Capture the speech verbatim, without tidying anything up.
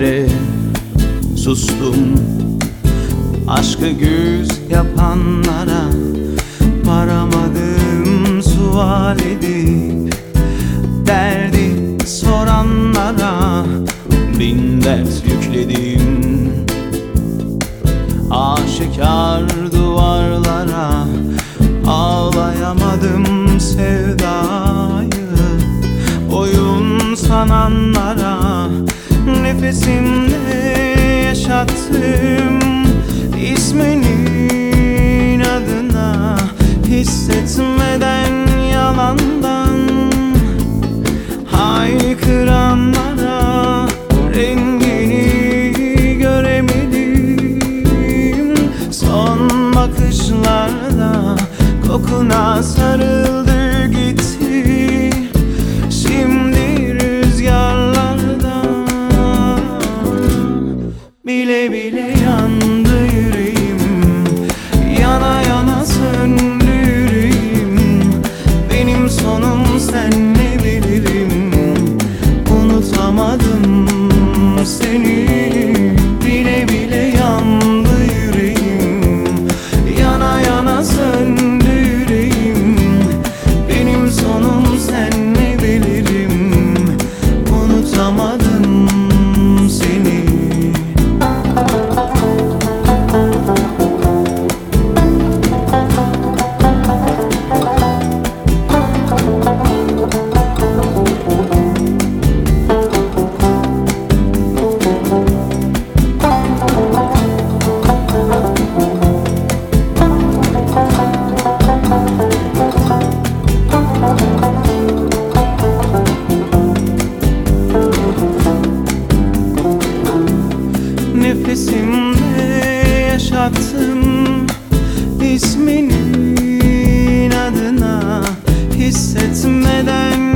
kere sustum. Aşkı güz yapanlara varamadım sual edip, derdi soranlara bin dert yükledim. Aşikar duvarlara ağlayamadım sevdayı. Oyun sananlara nefesimde yaşattım. İsminin adına hissetmeden yalandan haykıranlara rengini göremedim. Son bakışlarda kokuna sarıldı gitti. Şimdi rüzgarlarda bile bile yandı yüreğim. Yana yana söndü yüreğim. Benim sonum senle bilirim. Unutamadım seni. Bile bile yandı yüreğim. Yana yana söndü yüreğim. Benim sonum senle bilirim. Unutamadım seni. Nefesimde yaşattım isminin adına hissetmeden